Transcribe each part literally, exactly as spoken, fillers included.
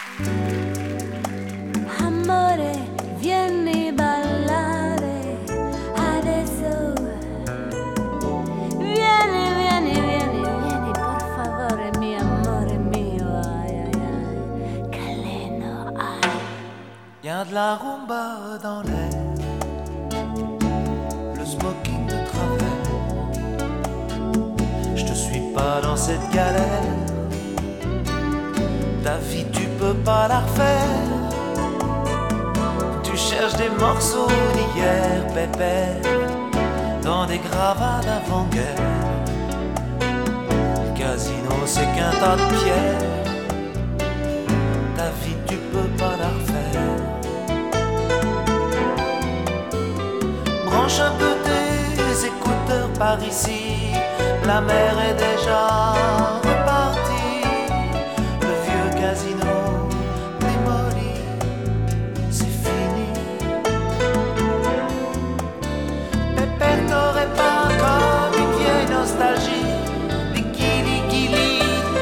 Amore, vieni ballare adesso. Vieni, vieni, vieni, vieni, por favore, mio amore mio. Ai, ai, ai, Caleno, ai. Y'a de la rumba dans l'air, le smoking de travers. Je te suis pas dans cette galère. Ta vie tu peux pas la refaire. Tu cherches des morceaux d'hier, pépère, dans des gravats d'avant-guerre. Le casino c'est qu'un tas de pierres. Ta vie tu peux pas la refaire. Branche un peu tes écouteurs par ici. La mer est déjà repartie. Le vieux casino démoli, c'est fini. Pépère, t'aurais pas comme une vieille nostalgie. Des Gili Gili,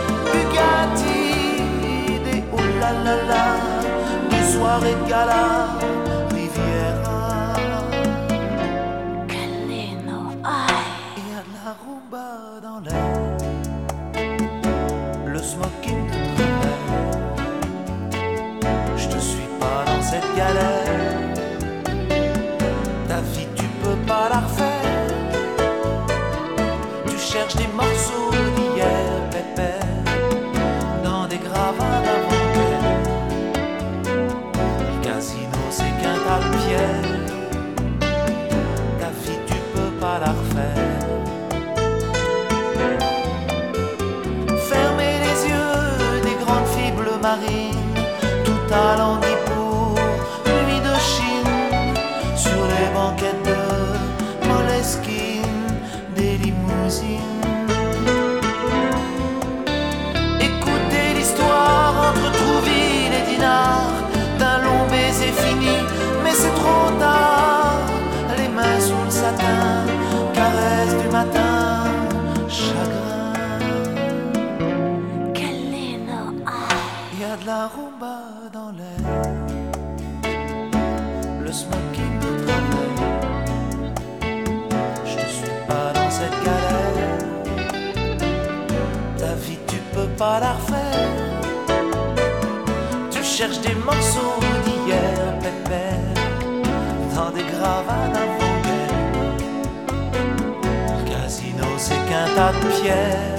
Bugatti, des oulalalala, des soirées de gala, Riviera. Caleno, ai. Il y a de la rumba dans l'air, le smoking de travers. Je te suis pas dans cette galère. Ta vie tu peux pas la refaire. Tu cherches des morceaux d'hier, pépère, dans des gravats d'avant-guerre. Le casino c'est qu'un tas de pierres. Ta vie tu peux pas la refaire. Fermez les yeux des grandes filles bleues marines, tout alandi pour nuit de Chine, sur les banquettes de Moleskine, des limousines. Écoutez l'histoire entre Trouville et Dinard, d'un long baiser fini, mais c'est trop tard. Les mains sous le satin, caresse du matin, chagrin. Caleno, ai. Y'a de la rumba dans l'air, le smoking de travers. Je te suis pas dans cette galère. Ta vie tu peux pas la refaire. Tu cherches des morceaux d'hier, pépère, dans des gravats d'avant-guerre. Le casino c'est qu'un tas de pierres.